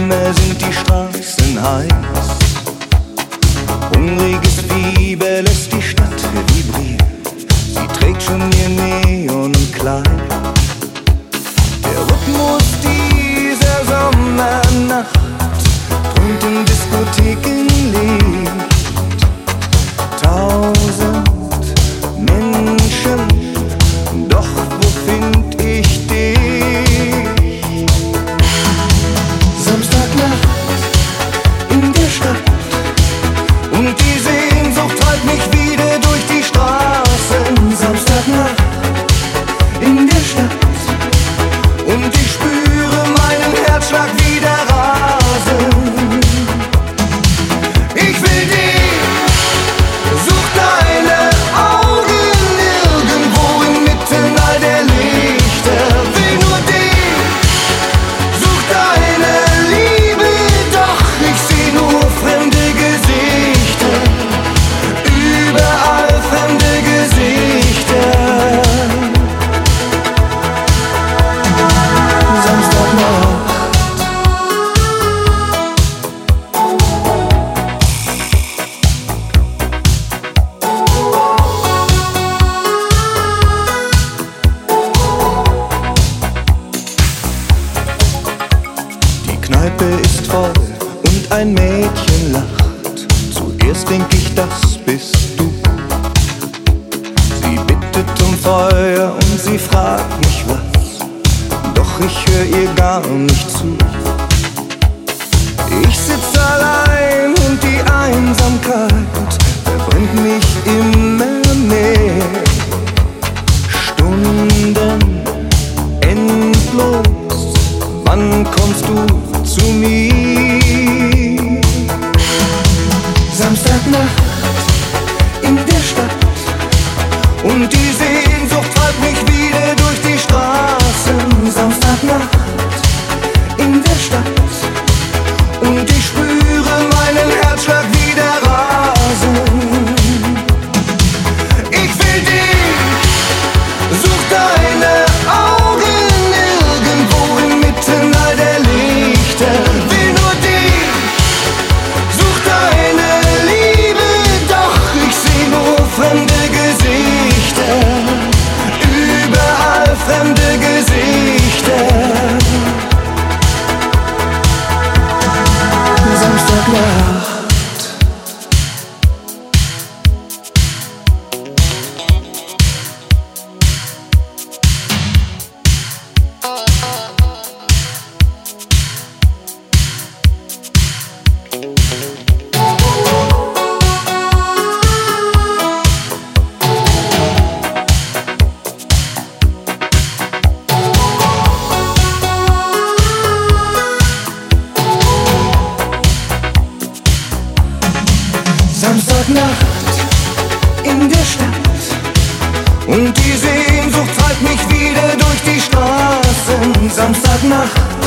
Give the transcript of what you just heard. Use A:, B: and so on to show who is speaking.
A: Sommer sind die Straßen heiß. Hungriges Fieber lässt die Stadt vibrieren. Sie trägt schon ihr Neonkleid. Der Rhythmus dieser Sommernacht träumt in Diskotheken lebt. 1000 Menschen, doch wo find ich dich? Samstagnacht in der Stadt und die Sehnsucht treibt mich wieder durch die Straßen. Samstagnacht in der Stadt und ich spüre meinen Herzschlag wieder rasen. Ich will dich, such deine Augen nirgendwo inmitten all der Lichter. Will nur dich, such deine Liebe, doch ich seh nur fremde Gesichter. Überall fremde Gesichter. Samstagnacht. Die Kneipe ist voll und ein Mädchen lacht. Zuerst denk ich, das bist du. Sie bittet um Feuer und sie fragt mich was, doch ich hör ihr gar nicht zu. Ich sitz allein und die Einsamkeit verbrennt mich immer mehr. Stunden endlos, wann kommst du zu mir? Samstagnacht in der Stadt und die Sehnsucht treibt mich wieder durch die Straßen. Samstagnacht in der Stadt und ich spüre meinen Herzschlag wieder rasen. Ich will dich, such deine Augen nirgendwo inmitten all der Lichter. Will nur dich, such deine Liebe, doch ich seh nur fremde Gesichter. Überall fremde Gesichter. Samstagnacht. Samstagnacht in der Stadt und die Sehnsucht treibt mich wieder durch die Straßen. Samstagnacht